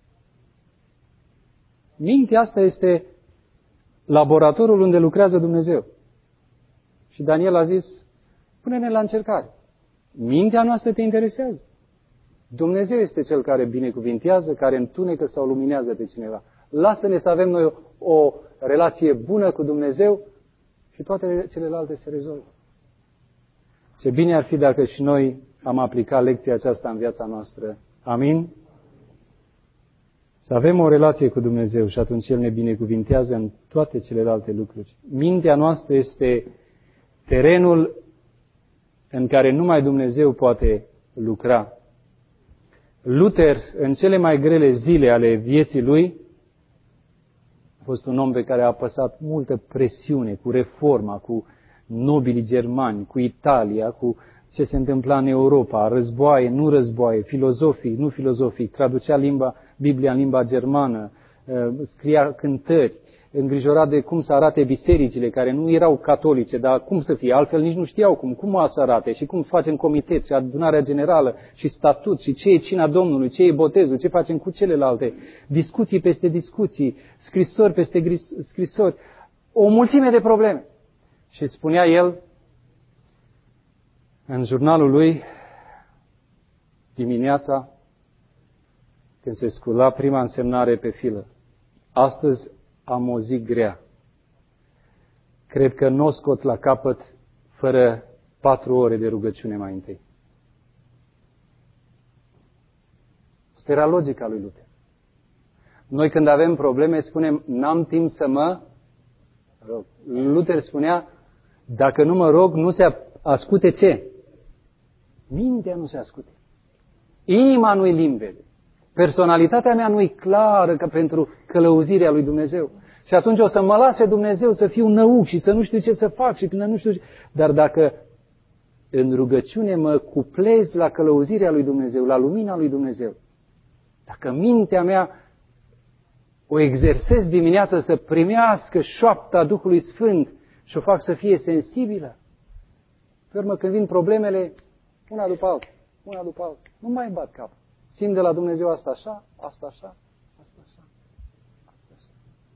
Mintea asta este laboratorul unde lucrează Dumnezeu. Și Daniel a zis, pune-ne la încercare. Mintea noastră te interesează. Dumnezeu este Cel care binecuvintează, care întunecă sau luminează pe cineva. Lasă-ne să avem noi o relație bună cu Dumnezeu și toate celelalte se rezolvă. Ce bine ar fi dacă și noi am aplicat lecția aceasta în viața noastră. Amin? Să avem o relație cu Dumnezeu și atunci El ne binecuvintează în toate celelalte lucruri. Mintea noastră este terenul în care numai Dumnezeu poate lucra. Luther, în cele mai grele zile ale vieții lui, a fost un om pe care a apăsat multă presiune cu reforma, cu nobilii germani, cu Italia, cu ce se întâmpla în Europa, războaie, nu războaie, filozofii, nu filozofii, traducea Biblia în limba germană, scria cântări, îngrijorat de cum să arate bisericile, care nu erau catolice, dar cum să fie, altfel nici nu știau cum să arate și cum facem comitet și adunarea generală și statut și ce e cina Domnului, ce e botezul, ce facem cu celelalte, discuții peste discuții, scrisori peste scrisori, o mulțime de probleme. Și spunea el în jurnalul lui dimineața, când se scula prima însemnare pe filă, astăzi am o zi grea. Cred că n-o scot la capăt fără 4 ore de rugăciune mai întâi. Asta era logica lui Luther. Noi când avem probleme spunem, n-am timp să mă rog. Luther spunea, dacă nu mă rog, nu se ascute ce? Mintea nu se ascute. Inima nu-i limpede. Personalitatea mea nu-i clară ca pentru călăuzirea lui Dumnezeu. Și atunci o să mă lase Dumnezeu să fiu năuc și să nu știu ce să fac și până nu știu ce... Dar dacă în rugăciune mă cuplez la călăuzirea lui Dumnezeu, la lumina lui Dumnezeu, dacă mintea mea o exersez dimineața să primească șoapta Duhului Sfânt și o fac să fie sensibilă, pe urmă când vin problemele, una după alta, nu mai bat cap. Simt de la Dumnezeu asta așa, asta așa, asta așa, asta așa.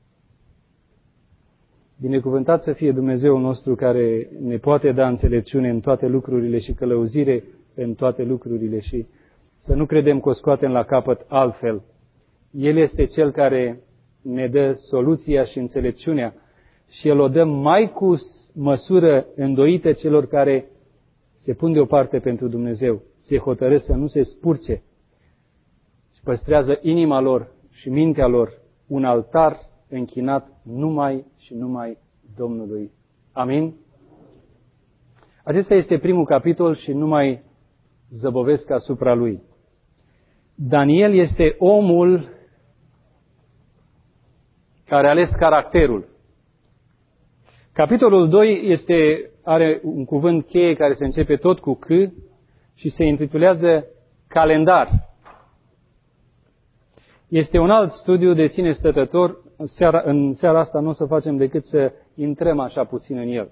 Binecuvântat să fie Dumnezeul nostru care ne poate da înțelepciune în toate lucrurile și călăuzire în toate lucrurile și să nu credem că o scoatem la capăt altfel. El este Cel care ne dă soluția și înțelepciunea și El o dă mai cu măsură îndoită celor care se pun deoparte pentru Dumnezeu, se hotărăsc să nu se spurce și păstrează inima lor și mintea lor un altar închinat numai și numai Domnului. Amin? Acesta este primul capitol și nu mai zăbovesc asupra lui. Daniel este omul care a ales caracterul. Capitolul 2 are un cuvânt cheie care se începe tot cu C și se intitulează calendar. Este un alt studiu de sine stătător. În seara asta nu o să facem decât să intrăm așa puțin în el.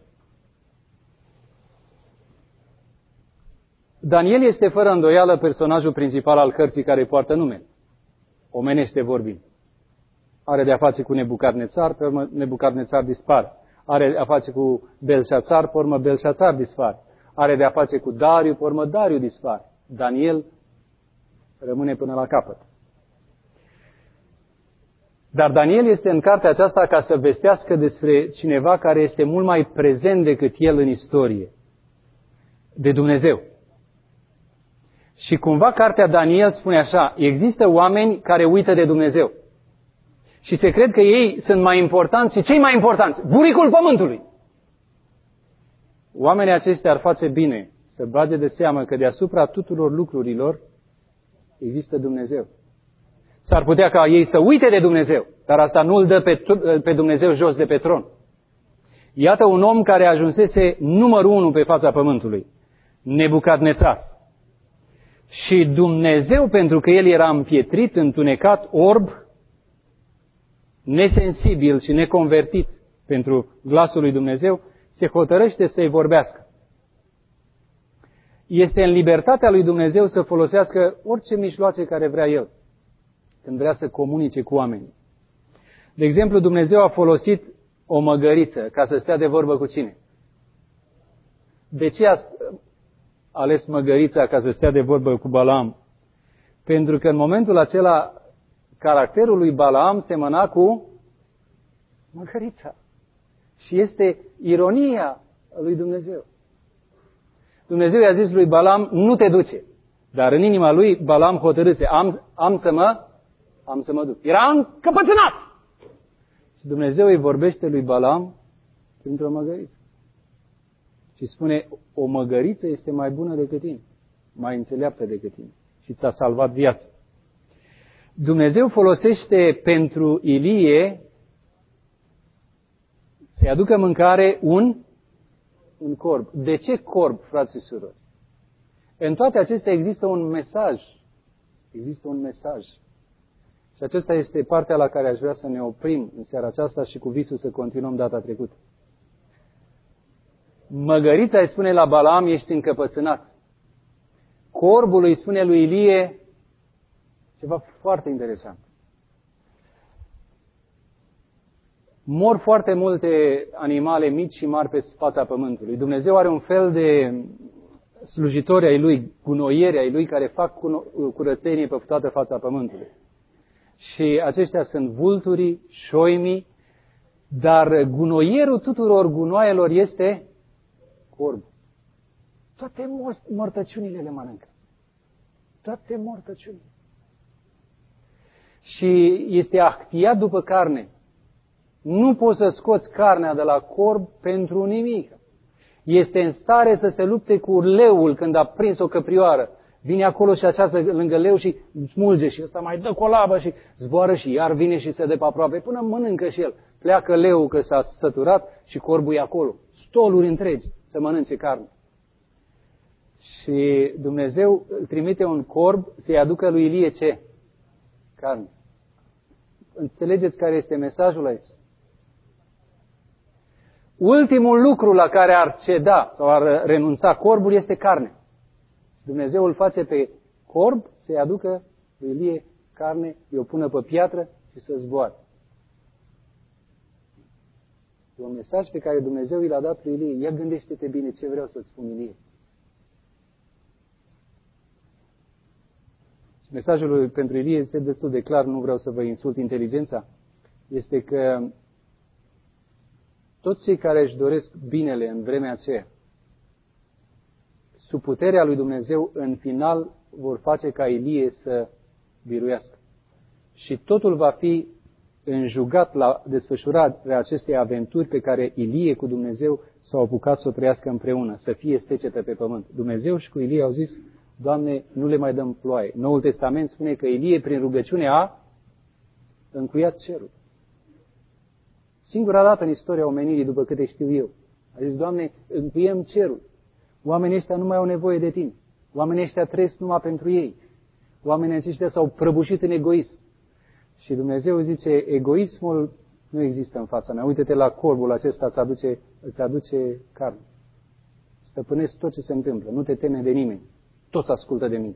Daniel este fără îndoială personajul principal al cărții care poartă numele, omenește vorbind. Are de-a face cu Nebucadnețar, pe urmă Nebucadnețar dispare. Are de-a face cu Belșațar, pe urmă Belșațar dispare. Are de-a face cu Dariu, pe urmă Dariu dispare. Daniel rămâne până la capăt. Dar Daniel este în cartea aceasta ca să vestească despre cineva care este mult mai prezent decât el în istorie, de Dumnezeu. Și cumva cartea Daniel spune așa, există oameni care uită de Dumnezeu. Și se cred că ei sunt mai importanți și cei mai importanți, buricul pământului. Oamenii aceștia ar face bine să bage de seamă că deasupra tuturor lucrurilor există Dumnezeu. S-ar putea ca ei să uite de Dumnezeu, Dar asta nu îl dă pe Dumnezeu jos de pe tron. Iată un om care ajunsese numărul 1 pe fața pământului, Nebucadnețar. Și Dumnezeu, pentru că el era împietrit, întunecat, orb, nesensibil și neconvertit pentru glasul lui Dumnezeu, se hotărăște să-i vorbească. Este în libertatea lui Dumnezeu să folosească orice mijloace care vrea el, când vrea să comunice cu oamenii. De exemplu, Dumnezeu a folosit o măgăriță ca să stea de vorbă cu cine? De ce a ales măgărița ca să stea de vorbă cu Balaam? Pentru că în momentul acela caracterul lui Balaam semăna cu măgărița. Și este ironia lui Dumnezeu. Dumnezeu i-a zis lui Balaam, nu te duce. Dar în inima lui Balaam hotărâse, am să mă duc. Era încăpățânat. Și Dumnezeu îi vorbește lui Balaam printr-o măgăriță. Și spune, o măgăriță este mai bună decât tine, mai înțeleaptă decât tine. Și ți-a salvat viața. Dumnezeu folosește pentru Ilie să-i aducă mâncare un corb. De ce corb, frați și surori? În toate acestea există un mesaj. Există un mesaj. Și acesta este partea la care aș vrea să ne oprim în seara aceasta și cu visul să continuăm data trecută. Măgărița îi spune la Balaam, ești încăpățânat. Corbul îi spune lui Ilie ceva foarte interesant. Mor foarte multe animale mici și mari pe fața pământului. Dumnezeu are un fel de slujitori ai Lui, gunoieri ai Lui, care fac curățenie pe toată fața pământului. Și aceștia sunt vulturii, șoimii, dar gunoierul tuturor gunoaielor este corb. Toate mortăciunile le mănâncă. Toate mortăciunile. Și este ahtiat după carne. Nu poți să scoți carnea de la corb pentru nimic. Este în stare să se lupte cu leul când a prins o căprioară. Vine acolo și așează lângă leu și smulge și ăsta mai dă cu o labă și zboară și iar vine și se dă pe aproape. Până mănâncă și el. Pleacă leul că s-a săturat și corbul e acolo. Stoluri întregi să mănânce carne. Și Dumnezeu îl trimite un corb să-i aducă lui Ilie ce? Carne. Înțelegeți care este mesajul aici? Ultimul lucru la care ar ceda sau ar renunța corbul este carne. Dumnezeu îl face pe corb să-i aducă lui Ilie carne, îi o pună pe piatră și să zboare. E un mesaj pe care Dumnezeu i l-a dat lui Ilie. Ia gândește-te bine ce vreau să-ți spun, Ilie. Și mesajul pentru Ilie este destul de clar, nu vreau să vă insult inteligența, este că toți cei care își doresc binele în vremea aceea, sub puterea lui Dumnezeu, în final vor face ca Ilie să biruiască. Și totul va fi înjugat la desfășurarea acestei aventuri pe care Ilie cu Dumnezeu s-au apucat să o trăiască împreună, să fie secetă pe pământ. Dumnezeu și cu Ilie au zis, Doamne, nu le mai dăm ploaie. Noul Testament spune că Ilie, prin rugăciune, a încuiat cerul. Singura dată în istoria omenirii, după câte știu eu, a zis, Doamne, încuiem cerul. Oamenii ăștia nu mai au nevoie de tine. Oamenii ăștia trăiesc numai pentru ei. Oamenii aceștia s-au prăbușit în egoism. Și Dumnezeu zice, egoismul nu există în fața mea. Uite-te la corbul acesta, îți aduce carne. Stăpânesc tot ce se întâmplă. Nu te teme de nimeni. Toți ascultă de mine.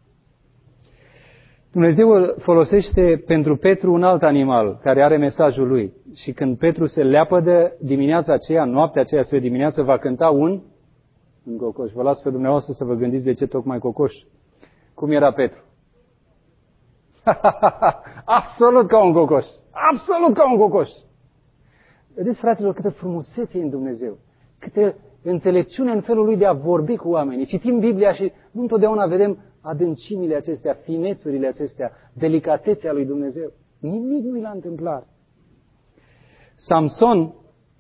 Dumnezeu îl folosește pentru Petru un alt animal care are mesajul lui. Și când Petru se leapădă, dimineața aceea, noaptea aceea spre dimineață, va cânta un cocoș. Vă las pe dumneavoastră să vă gândiți de ce tocmai cocoș. Cum era Petru? Absolut ca un cocoș. Absolut ca un cocoș. Vedeți, fraților, câtă frumusețe e în Dumnezeu. Câtă înțelepciune în felul lui de a vorbi cu oamenii. Citim Biblia și nu întotdeauna vedem adâncimile acestea, finețurile acestea, delicatețea lui Dumnezeu. Nimic nu i l-a întâmplat. Samson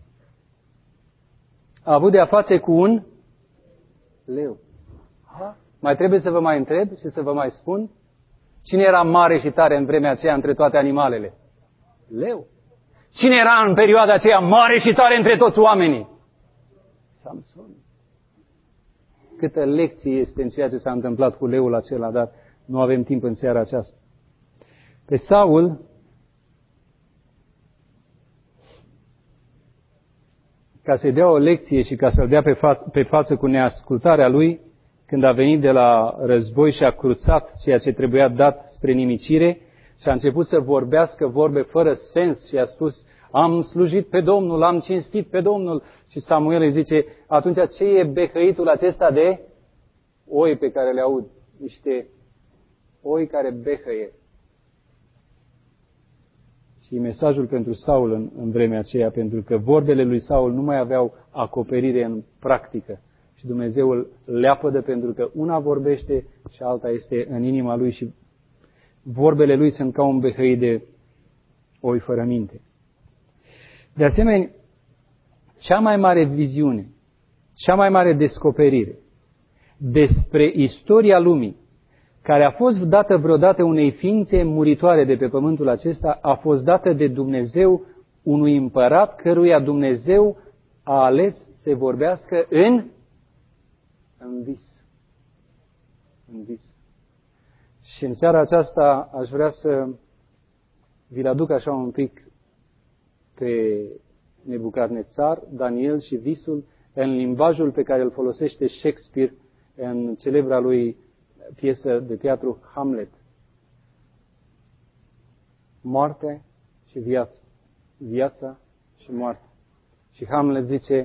a avut de-a face cu un leu. Mai trebuie să vă mai întreb și să vă mai spun? Cine era mare și tare în vremea aceea între toate animalele? Leu. Cine era în perioada aceea mare și tare între toți oamenii? Samson. Câtă lecție este în ceea ce s-a întâmplat cu leul acela, dar nu avem timp în seara aceasta. Pe Saul, ca să-i dea o lecție și ca să-l dea pe față cu neascultarea lui, când a venit de la război și a cruțat ceea ce trebuia dat spre nimicire și a început să vorbească vorbe fără sens și a spus, am slujit pe Domnul, am cinstit pe Domnul. Și Samuel îi zice, atunci ce e behăitul acesta de oi pe care le aud? Niște oi care behăie. Și mesajul pentru Saul în vremea aceea, pentru că vorbele lui Saul nu mai aveau acoperire în practică. Și Dumnezeu îl leapădă pentru că una vorbește și alta este în inima lui și vorbele lui sunt ca un behăit de oi fără minte. De asemenea, cea mai mare viziune, cea mai mare descoperire despre istoria lumii, care a fost dată vreodată unei ființe muritoare de pe pământul acesta, a fost dată de Dumnezeu unui împărat căruia Dumnezeu a ales să vorbească în vis. În vis. Și în seara aceasta aș vrea să vi-l aduc așa un pic pe Nebucadnețar, Daniel și visul în limbajul pe care îl folosește Shakespeare în celebra lui piesă de teatru Hamlet. Moarte și viață. Viața și moarte. Și Hamlet zice,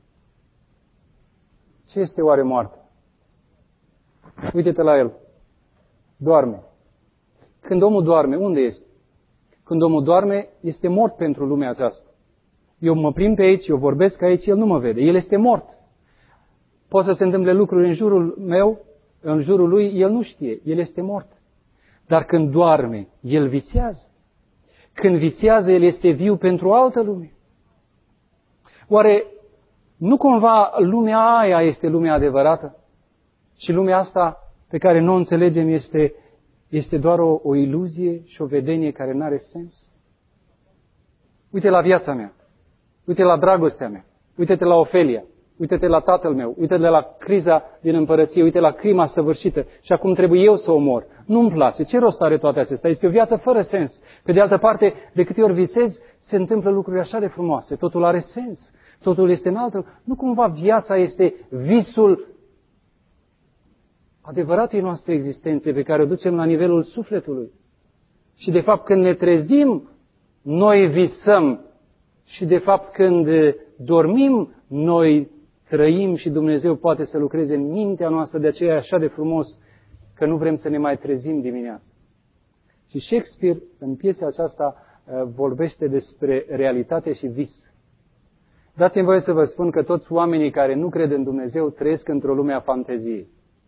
ce este oare moarte? Uite-te la el. Doarme. Când omul doarme, unde este? Când omul doarme, este mort pentru lumea aceasta. Eu mă plimb pe aici, eu vorbesc aici, el nu mă vede. El este mort. Pot să se întâmple lucruri în jurul meu, în jurul lui, el nu știe. El este mort. Dar când doarme, el visează. Când visează, el este viu pentru o altă lume. Oare nu cumva lumea aia este lumea adevărată? Și lumea asta pe care nu o înțelegem este doar o iluzie și o vedenie care nu are sens? Uite la viața mea. Uite la dragostea mea. Uite-te la Ofelia. Uite-te la tatăl meu. Uite-te la criza din împărăție. Uite la crima săvârșită. Și acum trebuie eu să omor. Nu-mi place. Ce rost are toate acestea? Este o viață fără sens. Pe de altă parte, de câte ori visezi, se întâmplă lucruri așa de frumoase. Totul are sens. Totul este în altă. Nu cumva viața este visul adevăratei noastre existențe pe care o ducem la nivelul sufletului. Și de fapt când ne trezim, noi visăm. Și de fapt când dormim, noi trăim și Dumnezeu poate să lucreze în mintea noastră, de aceea e așa de frumos că nu vrem să ne mai trezim dimineața. Și Shakespeare, în piesa aceasta, vorbește despre realitate și vis. Dați-mi voie să vă spun că toți oamenii care nu cred în Dumnezeu trăiesc într-o lume a fanteziei.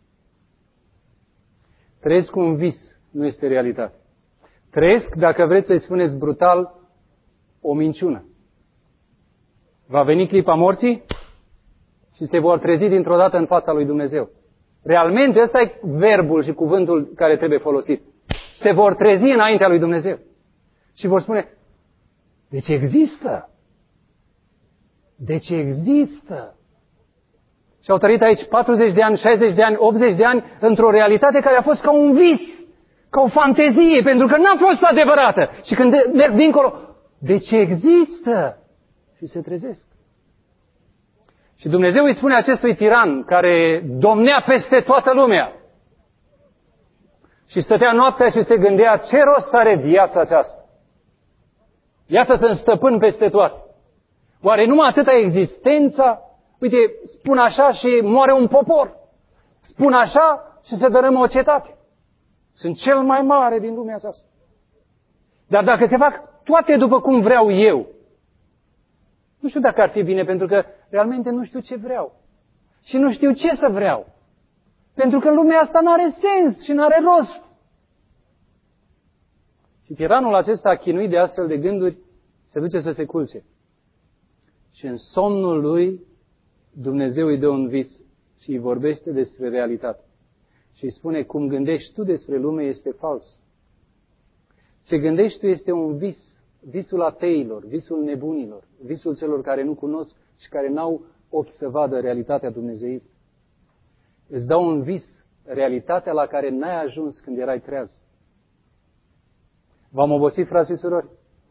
Trăiesc un vis, nu este realitate. Trăiesc, dacă vreți să-i spuneți brutal, o minciună. Va veni clipa morții și se vor trezi dintr-o dată în fața lui Dumnezeu. Realmente ăsta e verbul și cuvântul care trebuie folosit. Se vor trezi înaintea lui Dumnezeu. Și vor spune, deci există. Deci există. Și au trăit aici 40 de ani, 60 de ani, 80 de ani într-o realitate care a fost ca un vis, ca o fantezie, pentru că n-a fost adevărată. Și când merg dincolo, deci există. Și se trezesc. Și Dumnezeu îi spune acestui tiran care domnea peste toată lumea și stătea noaptea și se gândea ce rost are viața aceasta. Iată sunt stăpân peste toate. Oare numai atâta existența? Uite, spun așa și moare un popor. Spun așa și se dărâmă o cetate. Sunt cel mai mare din lumea aceasta. Dar dacă se fac toate după cum vreau eu, nu știu dacă ar fi bine, pentru că realmente nu știu ce vreau. Și nu știu ce să vreau. Pentru că lumea asta nu are sens și nu are rost. Și tiranul acesta, chinuit de astfel de gânduri, se duce să se culce. Și în somnul lui, Dumnezeu îi dă un vis și îi vorbește despre realitate. Și îi spune, cum gândești tu despre lume este fals. Ce gândești tu este un vis. visul ateilor, visul nebunilor, visul celor care nu cunosc și care n-au ochi să vadă realitatea dumnezeită. Îți dau un vis, realitatea la care n-ai ajuns când erai treaz. V-am obosit, frați și surori?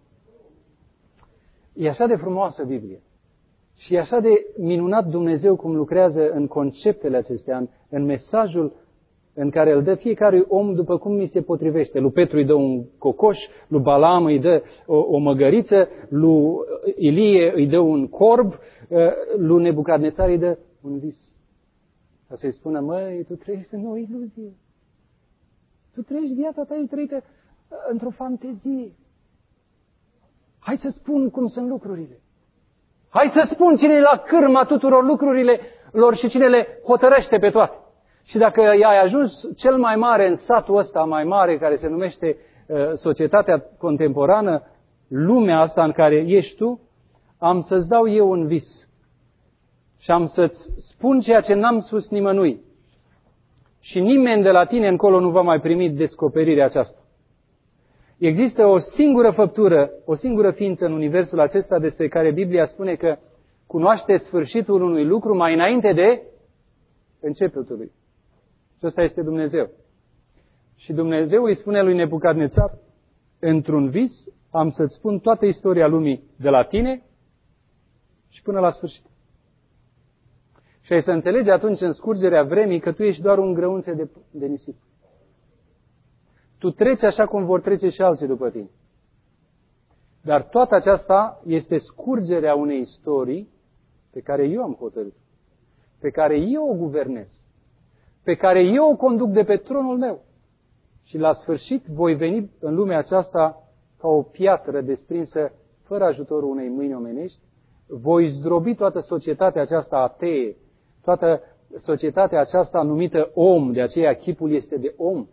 E așa de frumoasă Biblia. Și e așa de minunat Dumnezeu cum lucrează în conceptele acestea, în mesajul în care îl dă fiecare om după cum mi se potrivește. Lui Petru îi dă un cocoș, lui Balaam îi dă o măgăriță, lui Ilie îi dă un corb, lui Nebucadnețar îi dă un vis. Ca să-i spună, măi, tu trăiești în o iluzie. Tu trăiești viața ta trăită într-o fantezie. Hai să spun cum sunt lucrurile. Hai să spun cine e la cârma tuturor lucrurilor și cine le hotărăște pe toate. Și dacă ai ajuns cel mai mare în satul ăsta mai mare care se numește societatea contemporană, lumea asta în care ești tu, am să-ți dau eu un vis. Și am să-ți spun ceea ce n-am spus nimănui. Și nimeni de la tine încolo nu va mai primi descoperirea aceasta. Există o singură făptură, o singură ființă în universul acesta despre care Biblia spune că cunoaște sfârșitul unui lucru mai înainte de începutul lui. Și ăsta este Dumnezeu. Și Dumnezeu îi spune lui Nebucadnețar, într-un vis am să-ți spun toată istoria lumii de la tine și până la sfârșit. Și ai să înțelegi atunci în scurgerea vremii că tu ești doar un grăunțe de nisip. Tu treci așa cum vor trece și alții după tine. Dar toată aceasta este scurgerea unei istorii pe care eu am hotărât, pe care eu o guvernez, pe care eu o conduc de pe tronul meu. Și la sfârșit voi veni în lumea aceasta ca o piatră desprinsă fără ajutorul unei mâini omenești, voi zdrobi toată societatea aceasta atee, toată societatea aceasta numită om, de aceea chipul este de om.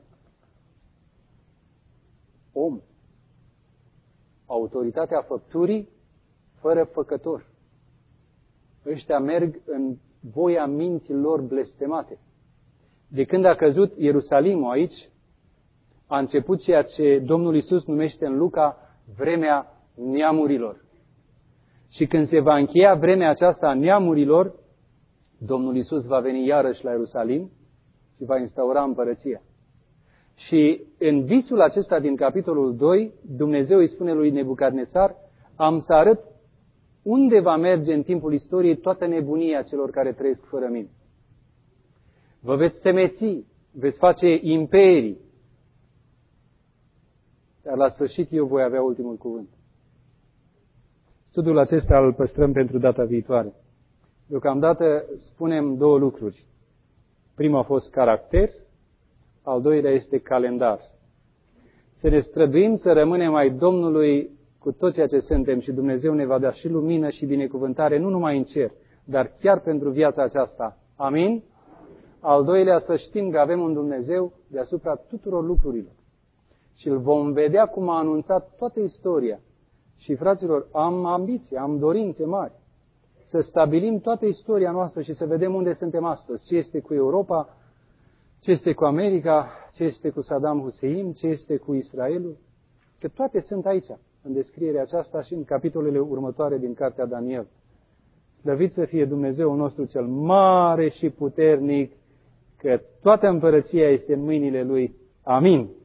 Om. Autoritatea făpturii fără făcător. Ăștia merg în voia minților blestemate. De când a căzut Ierusalimul aici, a început ceea ce Domnul Iisus numește în Luca vremea neamurilor. Și când se va încheia vremea aceasta a neamurilor, Domnul Iisus va veni iarăși la Ierusalim și va instaura împărăția. Și în visul acesta din capitolul 2, Dumnezeu îi spune lui Nebucadnețar, am să arăt unde va merge în timpul istoriei toată nebunia celor care trăiesc fără mine. Vă veți temeți, veți face imperii, dar la sfârșit eu voi avea ultimul cuvânt. Studiul acesta îl păstrăm pentru data viitoare. Deocamdată spunem două lucruri. Primul a fost caracter, al doilea este calendar. Să ne străduim să rămânem ai Domnului cu tot ceea ce suntem și Dumnezeu ne va da și lumină și binecuvântare, nu numai în cer, dar chiar pentru viața aceasta. Amin? Al doilea, să știm că avem un Dumnezeu deasupra tuturor lucrurilor. Și îl vom vedea cum a anunțat toată istoria. Și, fraților, am ambiții, am dorințe mari. Să stabilim toată istoria noastră și să vedem unde suntem astăzi. Ce este cu Europa, ce este cu America, ce este cu Saddam Hussein, ce este cu Israelul. Că toate sunt aici, în descrierea aceasta și în capitolele următoare din Cartea Daniel. Slăvit să fie Dumnezeul nostru cel mare și puternic, că toată împărăția este în mâinile Lui. Amin.